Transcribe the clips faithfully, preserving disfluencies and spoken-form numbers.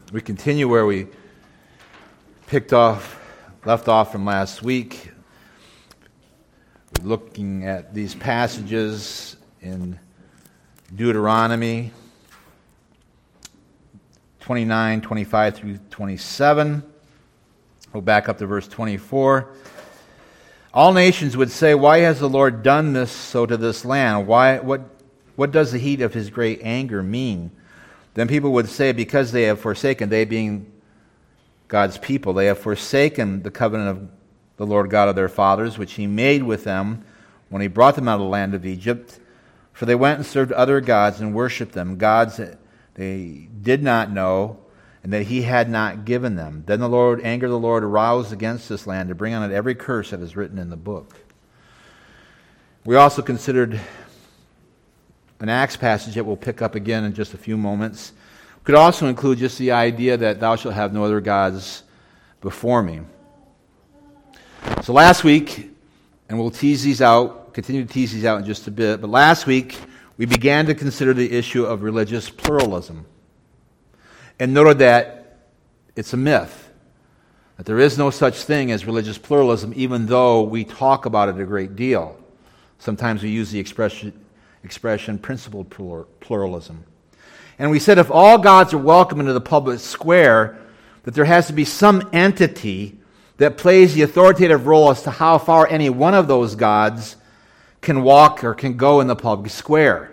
We continue where we picked off, left off from last week. We're looking at these passages in Deuteronomy twenty-nine, twenty-five through twenty-seven. We'll back up to verse twenty-four. All nations would say, "Why has the Lord done this so to this land? Why? What? What does the heat of His great anger mean?" Then people would say, "Because they have forsaken," they being God's people, "they have forsaken the covenant of the Lord God of their fathers, which He made with them when He brought them out of the land of Egypt. For they went and served other gods and worshipped them, gods that they did not know and that He had not given them. Then the Lord, anger of the Lord aroused against this land to bring on it every curse that is written in the book." We also considered an Acts passage that we'll pick up again in just a few moments. We could also include just the idea that thou shalt have no other gods before me. So last week, and we'll tease these out, continue to tease these out in just a bit, but last week we began to consider the issue of religious pluralism and noted that it's a myth, that there is no such thing as religious pluralism, even though we talk about it a great deal. Sometimes we use the expression expression principled pluralism. And we said if all gods are welcome into the public square, that there has to be some entity that plays the authoritative role as to how far any one of those gods can walk or can go in the public square.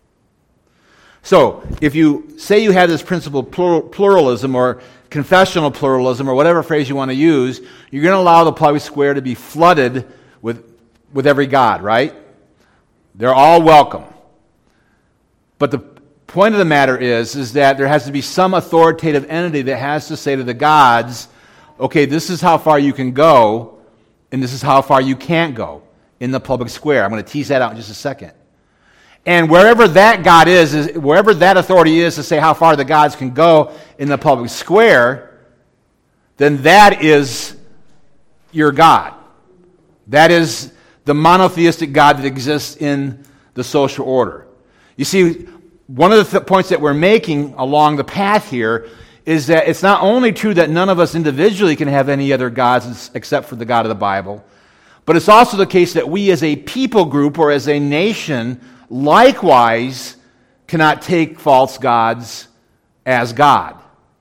So, if you say you have this principled pluralism or confessional pluralism or whatever phrase you want to use, you're going to allow the public square to be flooded with, with every god, right? They're all welcome. But the point of the matter is, is that there has to be some authoritative entity that has to say to the gods, okay, this is how far you can go, and this is how far you can't go in the public square. I'm going to tease that out in just a second. And wherever that God is, is wherever that authority is to say how far the gods can go in the public square, then that is your God. That is the monotheistic God that exists in the social order. You see, one of the th- points that we're making along the path here is that it's not only true that none of us individually can have any other gods except for the God of the Bible, but it's also the case that we as a people group or as a nation likewise cannot take false gods as God.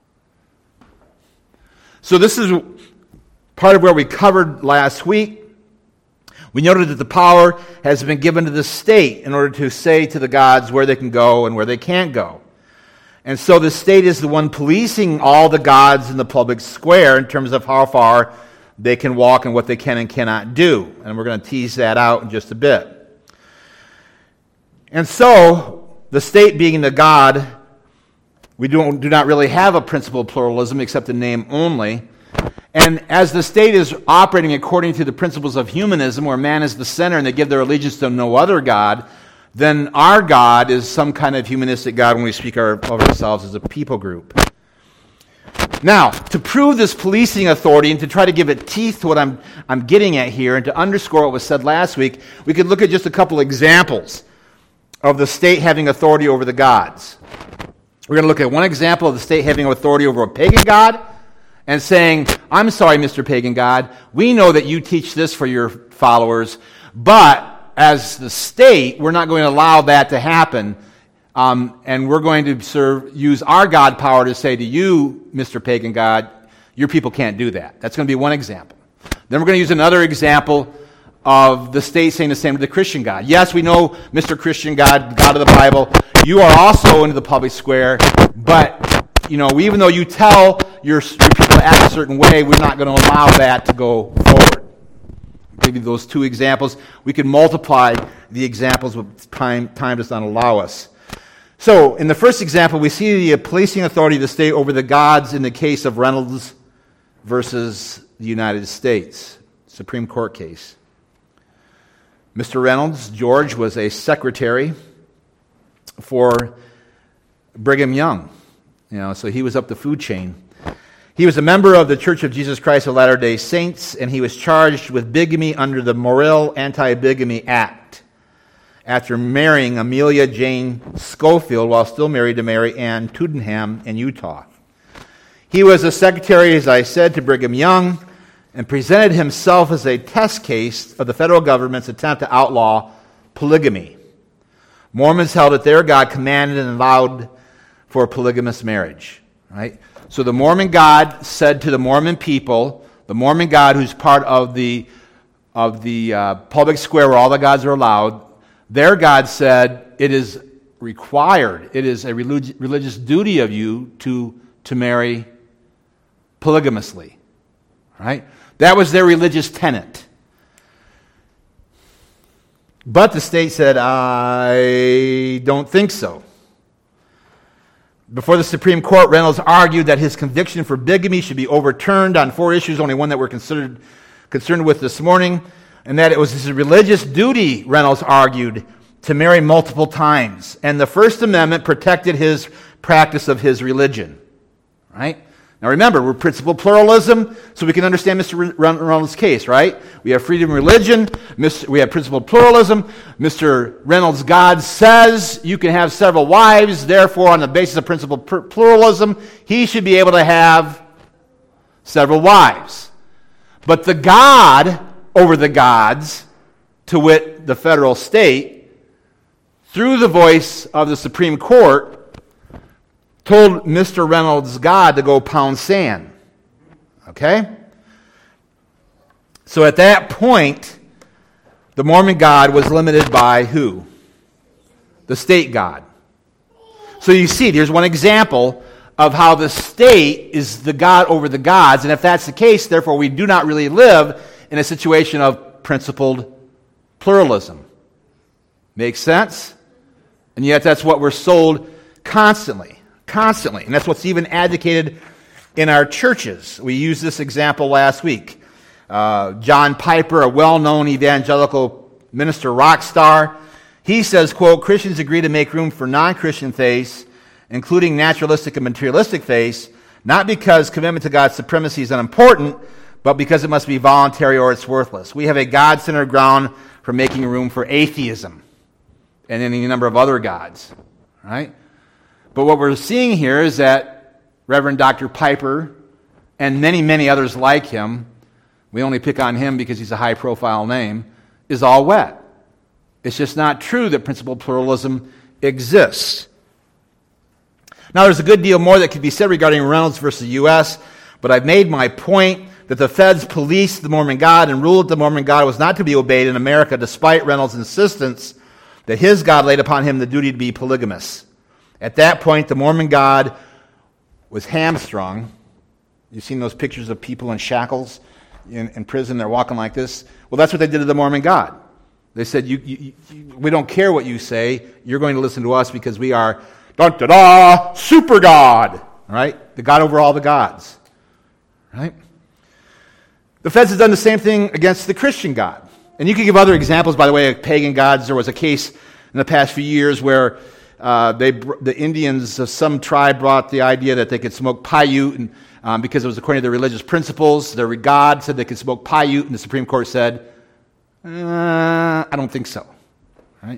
So this is part of where we covered last week. We noted that the power has been given to the state in order to say to the gods where they can go and where they can't go. And so the state is the one policing all the gods in the public square in terms of how far they can walk and what they can and cannot do. And we're going to tease that out in just a bit. And so, the state being the God, we don't, do not really have a principled pluralism except in name only. And as the state is operating according to the principles of humanism, where man is the center and they give their allegiance to no other God, then our God is some kind of humanistic God when we speak our, of ourselves as a people group. Now, to prove this policing authority and to try to give it teeth to what I'm, I'm getting at here and to underscore what was said last week, we could look at just a couple examples of the state having authority over the gods. We're going to look at one example of the state having authority over a pagan god and saying, "I'm sorry, Mister Pagan God, we know that you teach this for your followers, but as the state, we're not going to allow that to happen, um, and we're going to serve, use our God power to say to you, Mister Pagan God, your people can't do that." That's going to be one example. Then we're going to use another example of the state saying the same to the Christian God. Yes, we know, Mister Christian God, God of the Bible, you are also into the public square, but you know, even though you tell your, your people to act a certain way, we're not going to allow that to go forward. I'll give you those two examples. We could multiply the examples, but time, time does not allow us. So, in the first example, we see the policing authority of the state over the gods in the case of Reynolds versus the United States, Supreme Court case. Mister Reynolds, George, was a secretary for Brigham Young. You know, so he was up the food chain. He was a member of the Church of Jesus Christ of Latter-day Saints, and he was charged with bigamy under the Morrill Anti-Bigamy Act after marrying Amelia Jane Schofield while still married to Mary Ann Tudenham in Utah. He was a secretary, as I said, to Brigham Young, and presented himself as a test case of the federal government's attempt to outlaw polygamy. Mormons held that their God commanded and allowed for polygamous marriage. Right? So the Mormon God said to the Mormon people, the Mormon God who's part of the of the uh, public square where all the gods are allowed, their God said, it is required, it is a relig- religious duty of you to, to marry polygamously. Right? That was their religious tenet. But the state said, I don't think so. Before the Supreme Court, Reynolds argued that his conviction for bigamy should be overturned on four issues, only one that we're considered concerned with this morning, and that it was his religious duty, Reynolds argued, to marry multiple times. And the First Amendment protected his practice of his religion. Right? Now remember, we're principle pluralism, so we can understand Mister Reynolds' case, right? We have freedom of religion, we have principle pluralism. Mister Reynolds' God says you can have several wives, therefore on the basis of principle pluralism, he should be able to have several wives. But the God over the gods, to wit, the federal state, through the voice of the Supreme Court, told Mister Reynolds' God to go pound sand. Okay? So at that point, the Mormon God was limited by who? The state God. So you see, here's one example of how the state is the God over the gods, and if that's the case, therefore we do not really live in a situation of principled pluralism. Makes sense? And yet that's what we're sold constantly. Constantly. And that's what's even advocated in our churches. We used this example last week. Uh, John Piper, a well-known evangelical minister rock star, he says, quote, Christians agree to make room for non-Christian faiths, including naturalistic and materialistic faiths, not because commitment to God's supremacy is unimportant, but because it must be voluntary or it's worthless. We have a God-centered ground for making room for atheism and any number of other gods. Right? But what we're seeing here is that Reverend Doctor Piper and many, many others like him, we only pick on him because he's a high-profile name, is all wet. It's just not true that principled pluralism exists. Now, there's a good deal more that could be said regarding Reynolds versus U S, but I've made my point that the feds policed the Mormon God and ruled that the Mormon God was not to be obeyed in America despite Reynolds' insistence that his God laid upon him the duty to be polygamous. At that point, the Mormon God was hamstrung. You've seen those pictures of people in shackles in, in prison. They're walking like this. Well, that's what they did to the Mormon God. They said, you, you, you, we don't care what you say. You're going to listen to us because we are, dun-da-da, super God. Right? The God over all the gods. Right? The feds have done the same thing against the Christian God. And you can give other examples, by the way, of pagan gods. There was a case in the past few years where uh, they, the Indians of some tribe brought the idea that they could smoke Paiute and, um, because it was according to their religious principles. Their God said they could smoke Paiute, and the Supreme Court said, uh, I don't think so. Right?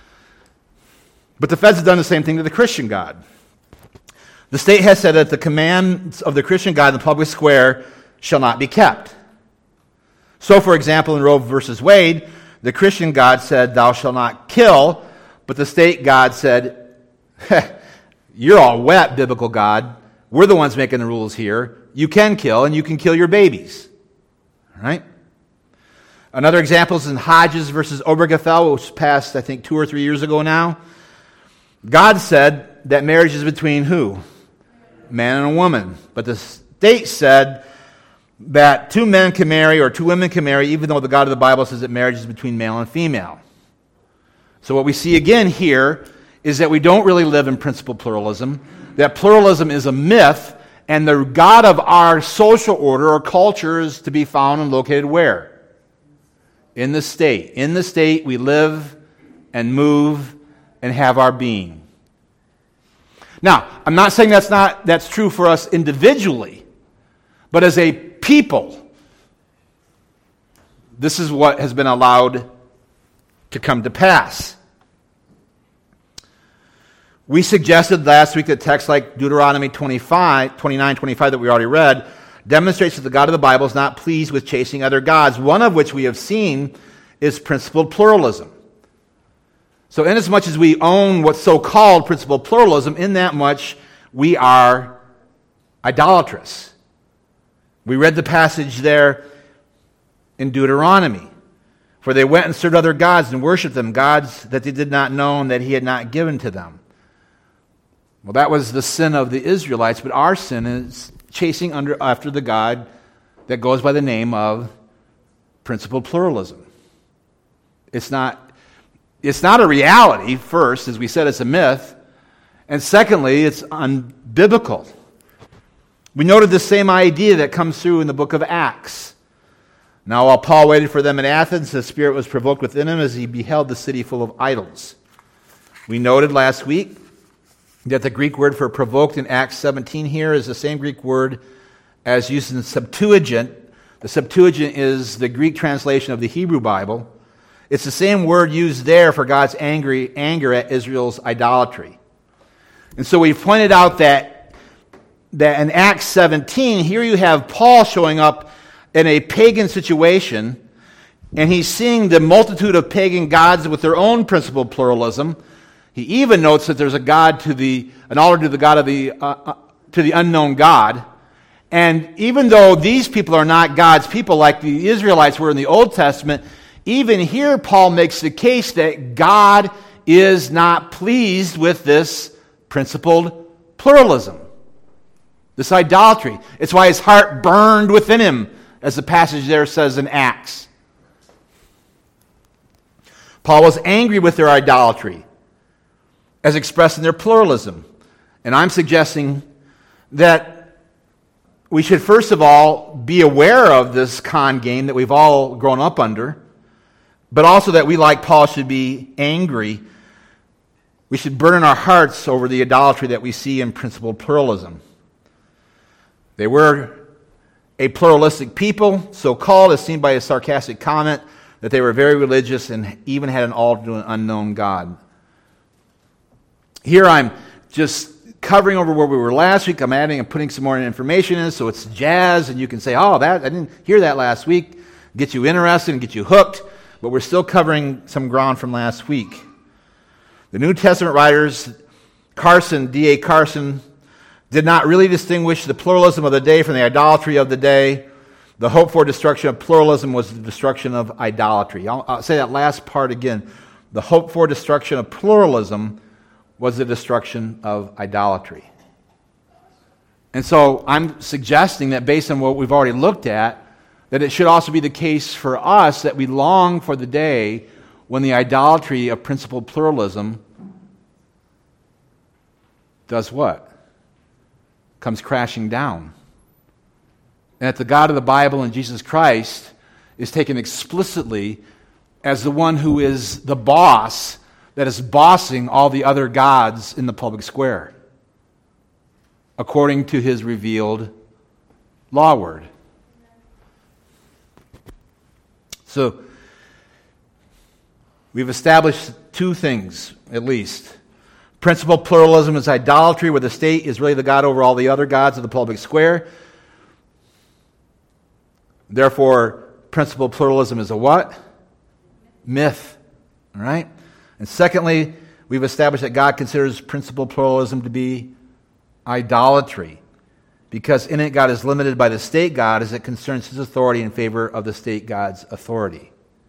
But the feds have done the same thing to the Christian God. The state has said that the commands of the Christian God in the public square shall not be kept. So, for example, in Roe versus Wade, the Christian God said, thou shalt not kill, but the state God said, you're all wet, biblical God. We're the ones making the rules here. You can kill, and you can kill your babies. All right? Another example is in Hodges versus Obergefell, which passed, I think, two or three years ago now. God said that marriage is between who? Man and a woman. But the state said that two men can marry or two women can marry, even though the God of the Bible says that marriage is between male and female. So what we see again here is that we don't really live in principle pluralism, that pluralism is a myth, and the God of our social order or culture is to be found and located where? In the state. In the state we live and move and have our being. Now, I'm not saying that's not that's true for us individually, but as a people, this is what has been allowed to come to pass. We suggested last week that texts like Deuteronomy twenty-five, twenty-nine, twenty-five that we already read demonstrates that the God of the Bible is not pleased with chasing other gods, one of which we have seen is principled pluralism. So inasmuch as we own what's so-called principled pluralism, in that much we are idolatrous. We read the passage there in Deuteronomy, for they went and served other gods and worshipped them, gods that they did not know and that he had not given to them. Well, that was the sin of the Israelites, but our sin is chasing under, after the God that goes by the name of principled pluralism. It's not, it's not a reality, first, as we said, it's a myth, and secondly, it's unbiblical. We noted the same idea that comes through in the book of Acts. Now, while Paul waited for them in Athens, the Spirit was provoked within him as he beheld the city full of idols. We noted last week that the Greek word for provoked in Acts seventeen here is the same Greek word as used in the Septuagint. The Septuagint is the Greek translation of the Hebrew Bible. It's the same word used there for God's angry anger at Israel's idolatry. And so we've pointed out that, that in Acts seventeen, here you have Paul showing up in a pagan situation, and he's seeing the multitude of pagan gods with their own principled pluralism. He even notes that there's a god to the, an altar to the God of the, uh, uh, to the unknown God. And even though these people are not God's people like the Israelites were in the Old Testament, even here Paul makes the case that God is not pleased with this principled pluralism, this idolatry. It's why his heart burned within him, as the passage there says in Acts. Paul was angry with their idolatry, as expressed in their pluralism. And I'm suggesting that we should first of all be aware of this con game that we've all grown up under, but also that we, like Paul, should be angry. We should burn in our hearts over the idolatry that we see in principled pluralism. They were a pluralistic people, so called, as seen by a sarcastic comment, that they were very religious and even had an altar to an unknown God. Here I'm just covering over where we were last week. I'm adding and putting some more information in, so it's jazz, and you can say, oh, that I didn't hear that last week. Get you interested and get you hooked, but we're still covering some ground from last week. The New Testament writers, Carson, D A Carson, did not really distinguish the pluralism of the day from the idolatry of the day. The hope for destruction of pluralism was the destruction of idolatry. I'll, I'll say that last part again. The hope for destruction of pluralism was the destruction of idolatry. And so I'm suggesting that based on what we've already looked at, that it should also be the case for us that we long for the day when the idolatry of principled pluralism does what? Comes crashing down. And that the God of the Bible and Jesus Christ is taken explicitly as the one who is the boss that is bossing all the other gods in the public square, according to his revealed law word. So, we've established two things, at least. Principled pluralism is idolatry, where the state is really the God over all the other gods of the public square. Therefore, principled pluralism is a what? Myth. All right? And secondly, we've established that God considers principled pluralism to be idolatry, because in it God is limited by the state God as it concerns his authority in favor of the state God's authority.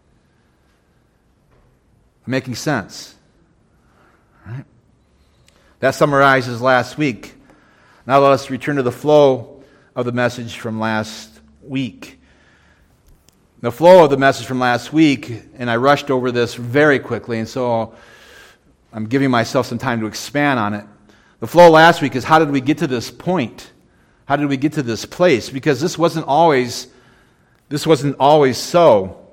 Making sense? All right? That summarizes last week. Now let us return to the flow of the message from last week. The flow of the message from last week, and I rushed over this very quickly, and so I'm giving myself some time to expand on it. The flow last week is, how did we get to this point? How did we get to this place? Because this wasn't always, this wasn't always so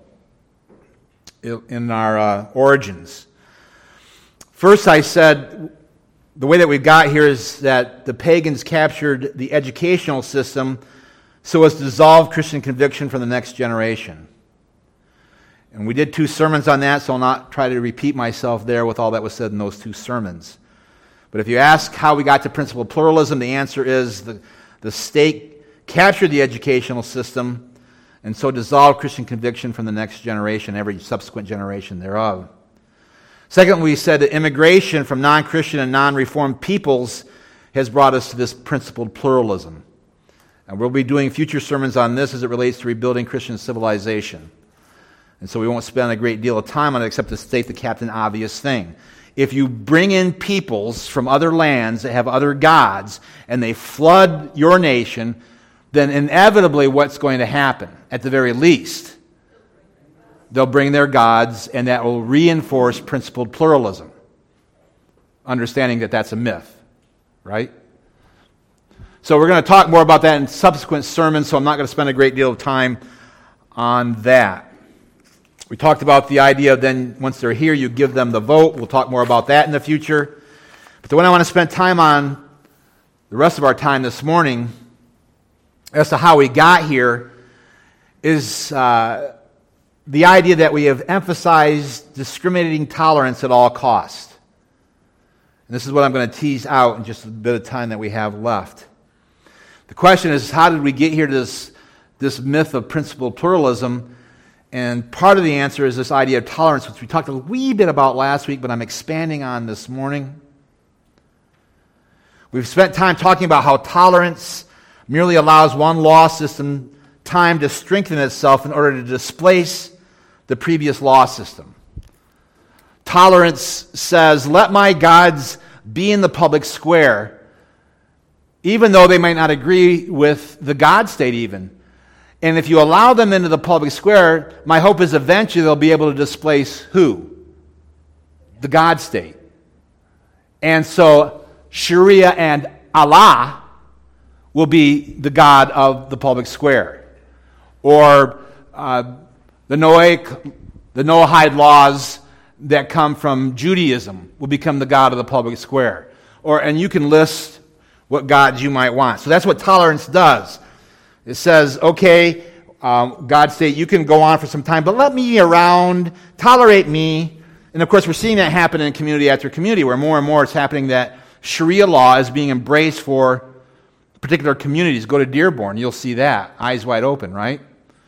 in our uh, origins. First, I said the way that we got here is that the pagans captured the educational system so as to dissolve Christian conviction from the next generation. And we did two sermons on that, so I'll not try to repeat myself there with all that was said in those two sermons. But if you ask how we got to principled pluralism, the answer is the, the state captured the educational system and so dissolved Christian conviction from the next generation, every subsequent generation thereof. Second, we said that immigration from non-Christian and non-Reformed peoples has brought us to this principled pluralism. And we'll be doing future sermons on this as it relates to rebuilding Christian civilization. And so we won't spend a great deal of time on it except to state the captain obvious thing. If you bring in peoples from other lands that have other gods and they flood your nation, then inevitably what's going to happen? At the very least, they'll bring their gods, and that will reinforce principled pluralism. Understanding that that's a myth, right? So we're going to talk more about that in subsequent sermons, so I'm not going to spend a great deal of time on that. We talked about the idea of then, once they're here, you give them the vote. We'll talk more about that in the future. But the one I want to spend time on, the rest of our time this morning, as to how we got here, is uh, the idea that we have emphasized discriminating tolerance at all costs. And this is what I'm going to tease out in just a bit of time that we have left. The question is, how did we get here to this, this myth of principled pluralism? And part of the answer is this idea of tolerance, which we talked a wee bit about last week, but I'm expanding on this morning. We've spent time talking about how tolerance merely allows one law system time to strengthen itself in order to displace the previous law system. Tolerance says, let my gods be in the public square, even though they might not agree with the God state even. And if you allow them into the public square, my hope is eventually they'll be able to displace who? The God state. And so Sharia and Allah will be the God of the public square. Or uh, the Noahic, the Noahide laws that come from Judaism will become the God of the public square. Or and you can list what gods you might want. So that's what tolerance does. It says, okay, um, God state, you can go on for some time, but let me around, tolerate me. And of course, we're seeing that happen in community after community, where more and more it's happening that Sharia law is being embraced for particular communities. Go to Dearborn, you'll see that. Eyes wide open, right?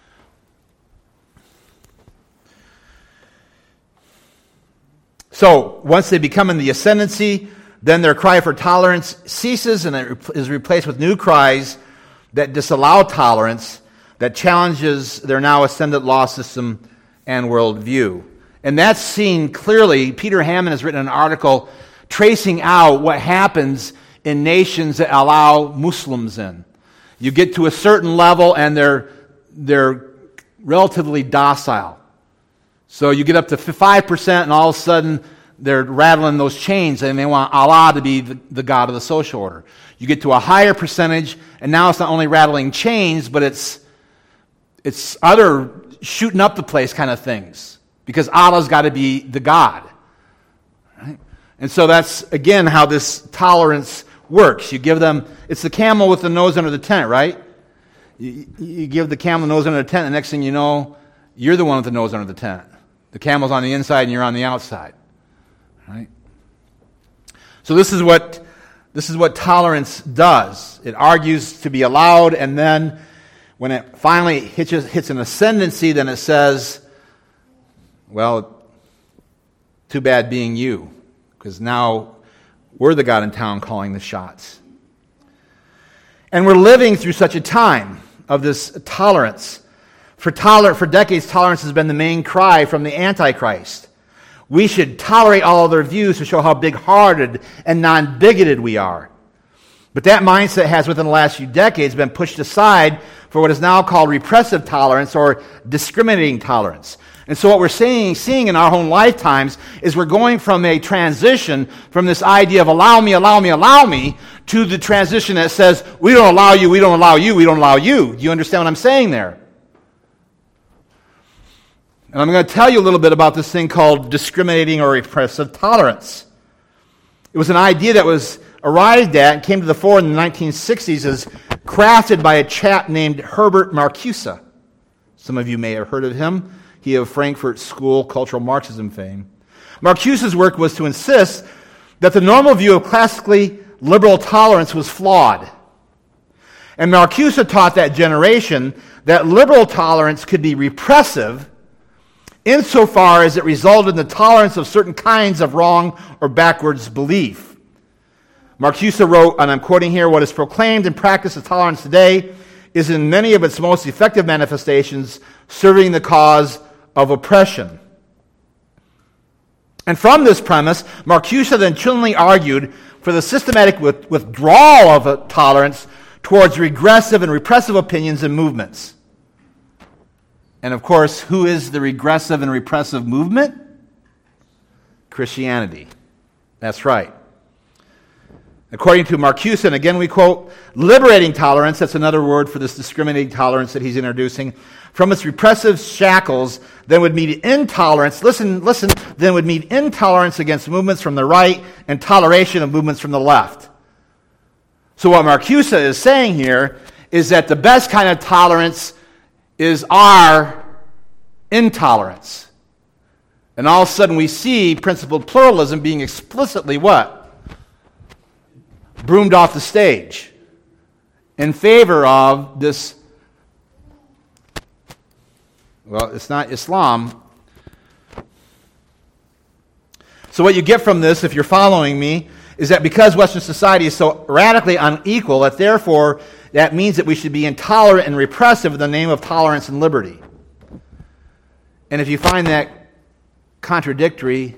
So, once they become in the ascendancy, then their cry for tolerance ceases and it is replaced with new cries that disallow tolerance, that challenges their now ascendant law system and worldview. And that's seen clearly. Peter Hammond has written an article tracing out what happens in nations that allow Muslims in. You get to a certain level and they're, they're relatively docile. So you get up to five percent and all of a sudden they're rattling those chains and they want Allah to be the, the God of the social order. You get to a higher percentage and now it's not only rattling chains, but it's it's other shooting up the place kind of things. Because Allah's got to be the God. Right? And so that's, again, how this tolerance works. You give them, it's the camel with the nose under the tent, right? You, you give the camel the nose under the tent, and the next thing you know, you're the one with the nose under the tent. The camel's on the inside and you're on the outside. Right? So this is what this is what tolerance does. It argues to be allowed, and then when it finally hits, hits an ascendancy, then it says, well, too bad being you, because now we're the God in town calling the shots. And we're living through such a time of this tolerance. For, toler- for decades, tolerance has been the main cry from the Antichrist. We should tolerate all other views to show how big-hearted and non-bigoted we are. But that mindset has, within the last few decades, been pushed aside for what is now called repressive tolerance or discriminating tolerance. And so what we're seeing, seeing in our own lifetimes is we're going from a transition from this idea of allow me, allow me, allow me, to the transition that says we don't allow you, we don't allow you, we don't allow you. Do you understand what I'm saying there? And I'm going to tell you a little bit about this thing called discriminating or repressive tolerance. It was an idea that was arrived at and came to the fore in the nineteen sixties as crafted by a chap named Herbert Marcuse. Some of you may have heard of him. He of Frankfurt School cultural Marxism fame. Marcuse's work was to insist that the normal view of classically liberal tolerance was flawed. And Marcuse taught that generation that liberal tolerance could be repressive insofar as it resulted in the tolerance of certain kinds of wrong or backwards belief. Marcuse wrote, and I'm quoting here, "What is proclaimed and practiced as tolerance today is in many of its most effective manifestations serving the cause of oppression." And from this premise, Marcuse then chillingly argued for the systematic with- withdrawal of a tolerance towards regressive and repressive opinions and movements. And of course, who is the regressive and repressive movement? Christianity. That's right. According to Marcuse, and again we quote, "Liberating tolerance," that's another word for this discriminating tolerance that he's introducing, "from its repressive shackles, then would mean intolerance, listen, listen, then would mean intolerance against movements from the right and toleration of movements from the left." So what Marcuse is saying here is that the best kind of tolerance is our intolerance. And all of a sudden we see principled pluralism being explicitly what? Broomed off the stage in favor of this, well, it's not Islam. So what you get from this, if you're following me, is that because Western society is so radically unequal, that therefore that means that we should be intolerant and repressive in the name of tolerance and liberty. And if you find that contradictory,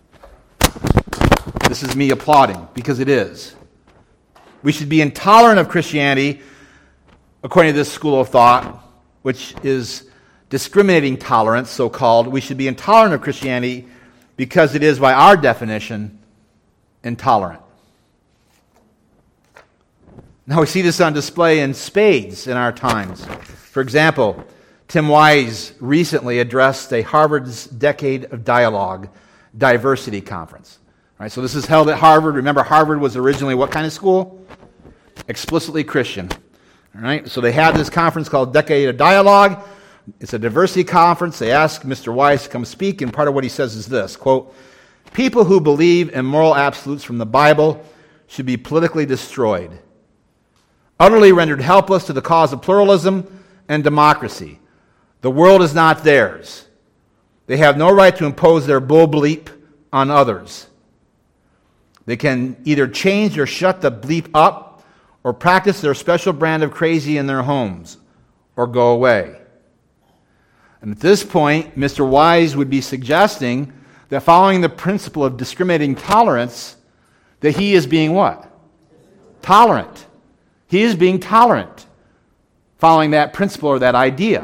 this is me applauding, because it is. We should be intolerant of Christianity, according to this school of thought, which is discriminating tolerance, so-called. We should be intolerant of Christianity because it is, by our definition, intolerant. Now we see this on display in spades in our times. For example, Tim Wise recently addressed a Harvard's Decade of Dialogue Diversity Conference. All right, so this is held at Harvard. Remember, Harvard was originally what kind of school? Explicitly Christian. All right, so they had this conference called Decade of Dialogue. It's a diversity conference. They asked Mister Wise to come speak, and part of what he says is this, quote, "People who believe in moral absolutes from the Bible should be politically destroyed, utterly rendered helpless to the cause of pluralism and democracy. The world is not theirs. They have no right to impose their bull bleep on others. They can either change or shut the bleep up or practice their special brand of crazy in their homes or go away." And at this point, Mister Wise would be suggesting that following the principle of discriminating tolerance, that he is being what? Tolerant. He is being tolerant, following that principle or that idea.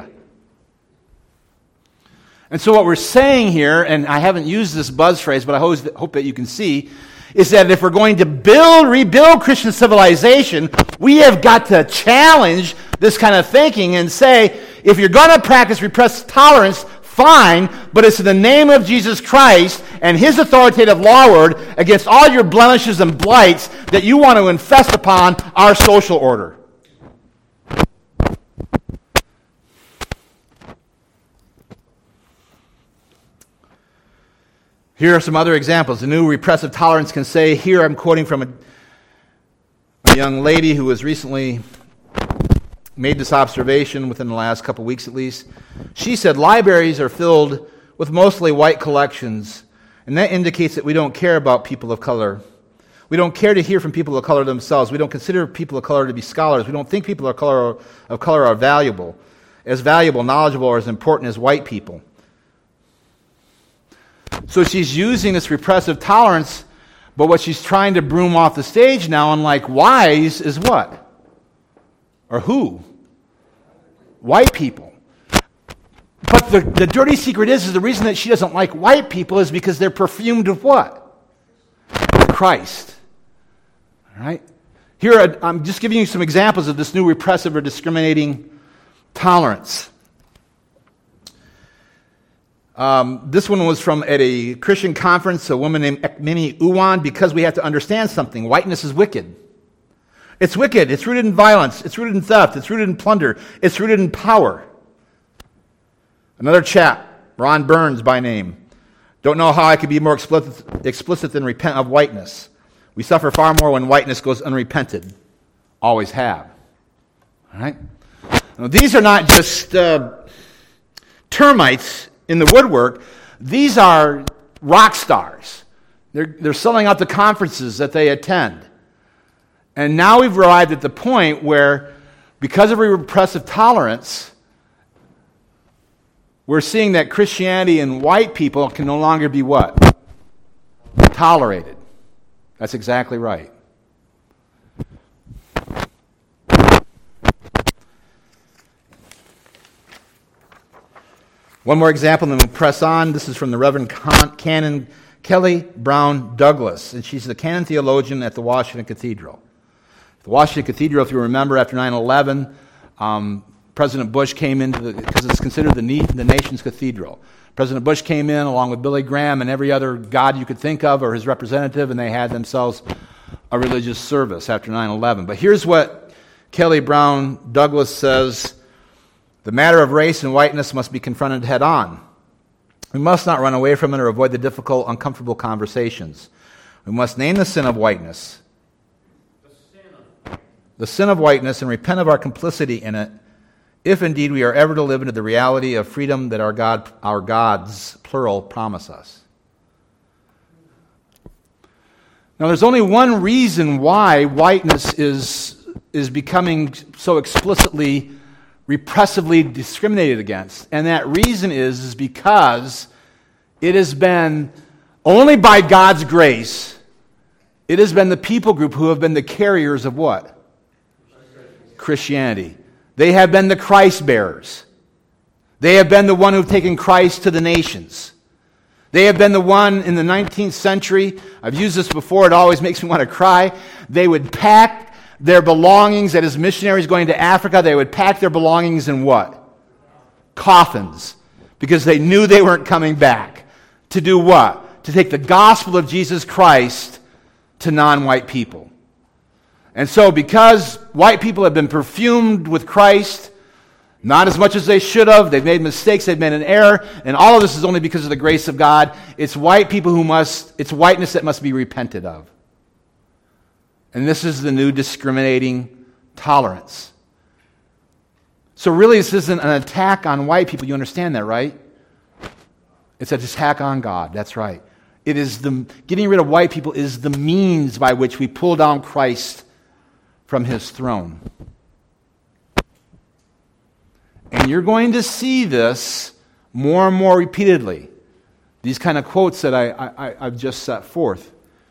And so what we're saying here, and I haven't used this buzz phrase, but I hope that you can see, is that if we're going to build, rebuild Christian civilization, we have got to challenge this kind of thinking and say, if you're going to practice repressed tolerance, fine, but it's in the name of Jesus Christ and His authoritative law word against all your blemishes and blights that you want to infest upon our social order. Here are some other examples. The new repressive tolerance can say, here I'm quoting from a, a young lady who was recently made this observation within the last couple weeks at least. She said, libraries are filled with mostly white collections, and that indicates that we don't care about people of color. We don't care to hear from people of color themselves. We don't consider people of color to be scholars. We don't think people of color, of color are valuable, as valuable, knowledgeable, or as important as white people. So she's using this repressive tolerance, but what she's trying to broom off the stage now, unlike Wise, is what? Or who? White people. But the, the dirty secret is, is the reason that she doesn't like white people is because they're perfumed with what? Christ. All right? Here, are, I'm just giving you some examples of this new repressive or discriminating tolerance. Um, this one was from at a Christian conference, a woman named Ekmini Uwan, because we have to understand something. Whiteness is wicked. It's wicked. It's rooted in violence. It's rooted in theft. It's rooted in plunder. It's rooted in power. Another chap, Ron Burns by name, Don't know how I could be more explicit, explicit than repent of whiteness. We suffer far more when whiteness goes unrepented. Always have. All right? Now, these are not just uh, termites in the woodwork. These are rock stars. They're, they're selling out the conferences that they attend. And now we've arrived at the point where, because of repressive tolerance, we're seeing that Christianity and white people can no longer be what? Tolerated. That's exactly right. One more example, and then we'll press on. This is from the Reverend Con- Canon Kelly Brown Douglas, and she's the canon theologian at the Washington Cathedral. The Washington Cathedral, if you remember, after nine eleven, um, President Bush came into the, because it's considered the, ne- the nation's cathedral. President Bush came in along with Billy Graham and every other god you could think of or his representative, and they had themselves a religious service after nine eleven. But here's what Kelly Brown Douglas says: the matter of race and whiteness must be confronted head on. We must not run away from it or avoid the difficult, uncomfortable conversations. We must name the sin of whiteness, the sin of, the sin of whiteness, and repent of our complicity in it, if indeed we are ever to live into the reality of freedom that our God, our gods, plural, promise us. Now, there's only one reason why whiteness is, is becoming so explicitly, repressively discriminated against. And that reason is, is because it has been, only by God's grace, it has been the people group who have been the carriers of what? Christianity. They have been the Christ bearers. They have been the one who have taken Christ to the nations. They have been the one in the nineteenth century. I've used this before. It always makes me want to cry. They would pack their belongings, as missionaries going to Africa, they would pack their belongings in what? Coffins. Because they knew they weren't coming back. To do what? To take the gospel of Jesus Christ to non-white people. And so because white people have been perfumed with Christ, not as much as they should have, they've made mistakes, they've made an error, and all of this is only because of the grace of God, it's white people who must, it's whiteness that must be repented of. And this is the new discriminating tolerance. So really this isn't an attack on white people, you understand that, right? It's an attack on God, that's right. It is the, getting rid of white people is the means by which we pull down Christ from his throne. And you're going to see this more and more repeatedly. These kind of quotes that I, I, I've just set forth.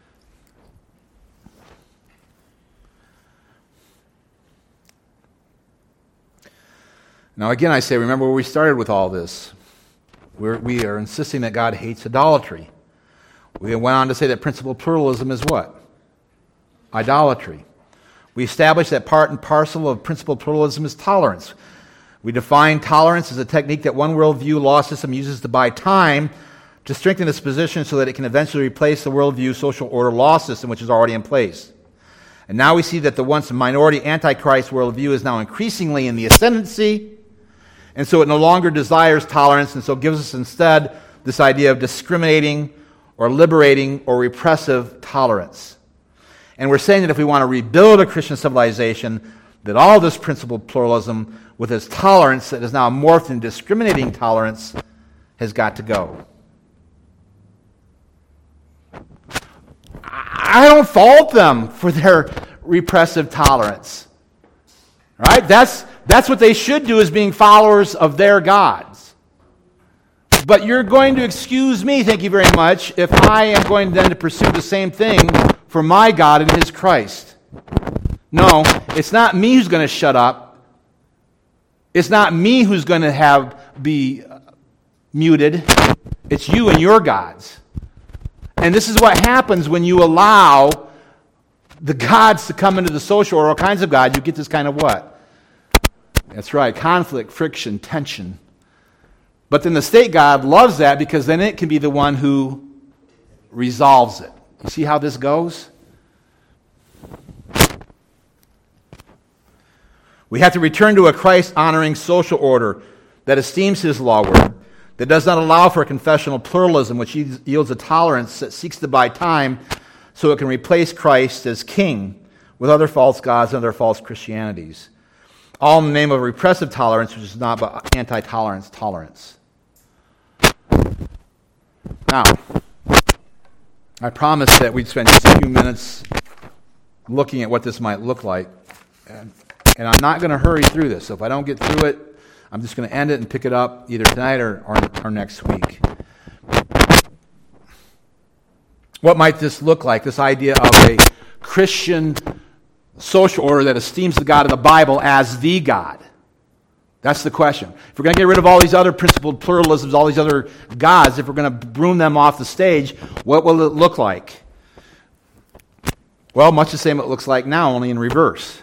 Now again I say, remember where we started with all this. We're, we are insisting that God hates idolatry. We went on to say that principal pluralism is what? Idolatry. We established that part and parcel of principal pluralism is tolerance. We define tolerance as a technique that one worldview law system uses to buy time to strengthen its position so that it can eventually replace the worldview social order law system which is already in place. And now we see that the once minority antichrist worldview is now increasingly in the ascendancy, and so it no longer desires tolerance, and so gives us instead this idea of discriminating or liberating or repressive tolerance. And we're saying that if we want to rebuild a Christian civilization, that all this principled pluralism with its tolerance that is now morphed in discriminating tolerance has got to go. I don't fault them for their repressive tolerance. Right? That's, that's what they should do as being followers of their gods. But you're going to excuse me, thank you very much, if I am going then to pursue the same thing for my God and his Christ. No, it's not me who's going to shut up. It's not me who's going to have be muted. It's you and your gods. And this is what happens when you allow the gods to come into the social or all kinds of gods. You get this kind of what? That's right, conflict, friction, tension. But then the state god loves that because then it can be the one who resolves it. You see how this goes? We have to return to a Christ-honoring social order that esteems his law word, that does not allow for confessional pluralism, which yields a tolerance that seeks to buy time so it can replace Christ as king with other false gods and other false Christianities. All in the name of repressive tolerance, which is not but anti-tolerance tolerance. Now, I promised that we'd spend just a few minutes looking at what this might look like. And, and I'm not going to hurry through this. So if I don't get through it, I'm just going to end it and pick it up either tonight or, or, or next week. What might this look like? This idea of a Christian social order that esteems the God of the Bible as the God. That's the question. If we're going to get rid of all these other principled pluralisms, all these other gods, if we're going to broom them off the stage, what will it look like? Well, much the same it looks like now, only in reverse.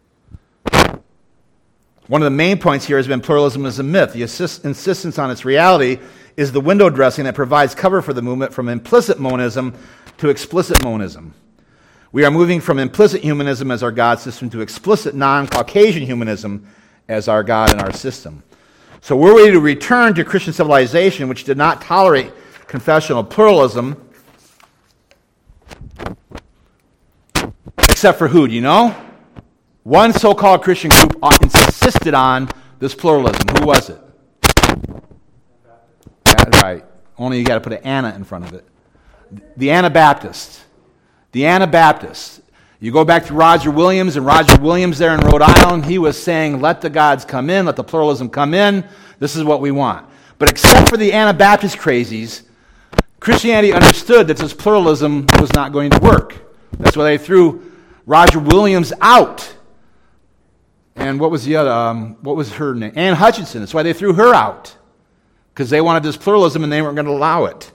One of the main points here has been pluralism as a myth. The assist, insistence on its reality is the window dressing that provides cover for the movement from implicit monism to explicit monism. We are moving from implicit humanism as our God system to explicit non-Caucasian humanism as our God and our system. So we're ready to return to Christian civilization, which did not tolerate confessional pluralism, except for who, do you know? One so-called Christian group insisted on this pluralism. Who was it? Yeah, right. Only you got to put an Anna in front of it. The Anabaptists. The Anabaptists. You go back to Roger Williams, and Roger Williams there in Rhode Island, he was saying, let the gods come in, let the pluralism come in, this is what we want. But except for the Anabaptist crazies, Christianity understood that this pluralism was not going to work. That's why they threw Roger Williams out. And what was the other, um, what was her name? Ann Hutchinson. That's why they threw her out. Because they wanted this pluralism and they weren't going to allow it.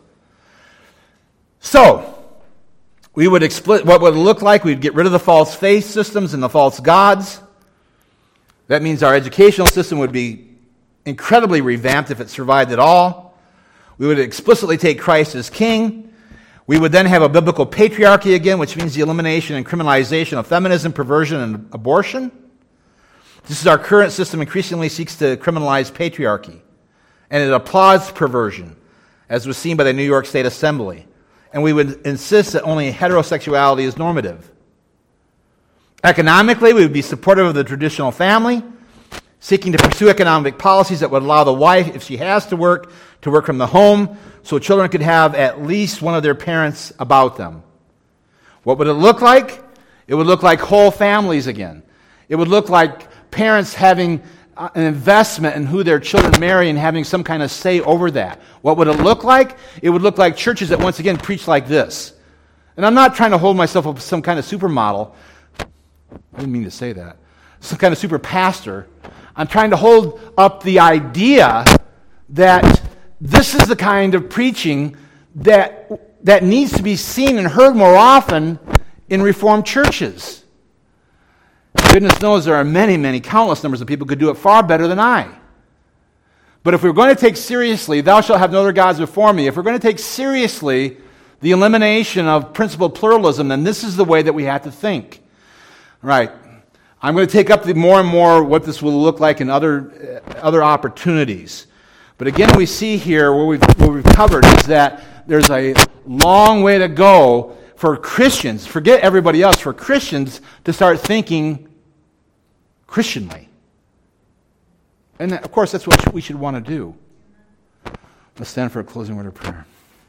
So, we would explicit what would it look like? We'd get rid of the false faith systems and the false gods. That means our educational system would be incredibly revamped if it survived at all. We would explicitly take Christ as king. We would then have a biblical patriarchy again, which means the elimination and criminalization of feminism, perversion, and abortion. This is our current system increasingly seeks to criminalize patriarchy. And it applauds perversion, as was seen by the New York State Assembly. And we would insist that only heterosexuality is normative. Economically, we would be supportive of the traditional family, seeking to pursue economic policies that would allow the wife, if she has to work, to work from the home, so children could have at least one of their parents about them. What would it look like? It would look like whole families again. It would look like parents having an investment in who their children marry and having some kind of say over that. What would it look like? It would look like churches that once again preach like this. And I'm not trying to hold myself up as some kind of supermodel. I didn't mean to say that. Some kind of super pastor. I'm trying to hold up the idea that this is the kind of preaching that, that needs to be seen and heard more often in Reformed churches. Goodness knows there are many, many, countless numbers of people who could do it far better than I. But if we're going to take seriously, thou shalt have no other gods before me, if we're going to take seriously the elimination of principled pluralism, then this is the way that we have to think. Right. I'm going to take up the more and more what this will look like in other, uh, other opportunities. But again, we see here where we've, what we've covered is that there's a long way to go for Christians, forget everybody else, for Christians to start thinking Christianly. And that, of course, that's what we should want to do. Let's stand for a closing word of prayer.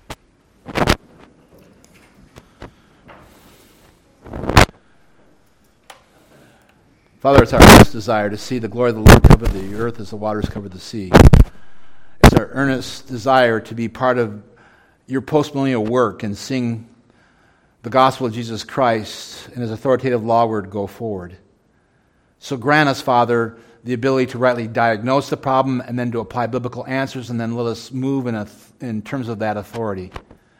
Father, it's our earnest desire to see the glory of the Lord cover the earth as the waters cover the sea. It's our earnest desire to be part of your postmillennial work and sing the gospel of Jesus Christ and his authoritative law word go forward. So grant us, Father, the ability to rightly diagnose the problem and then to apply biblical answers, and then let us move in, a, in terms of that authority.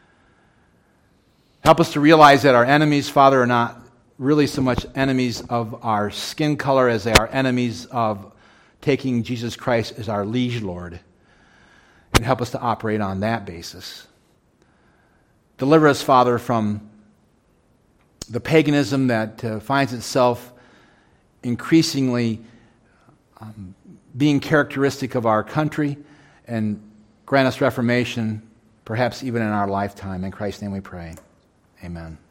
Help us to realize that our enemies, Father, are not really so much enemies of our skin color as they are enemies of taking Jesus Christ as our liege Lord, and help us to operate on that basis. Deliver us, Father, from the paganism that uh, finds itself increasingly um, being characteristic of our country and grant us reformation, perhaps even in our lifetime. In Christ's name we pray. Amen.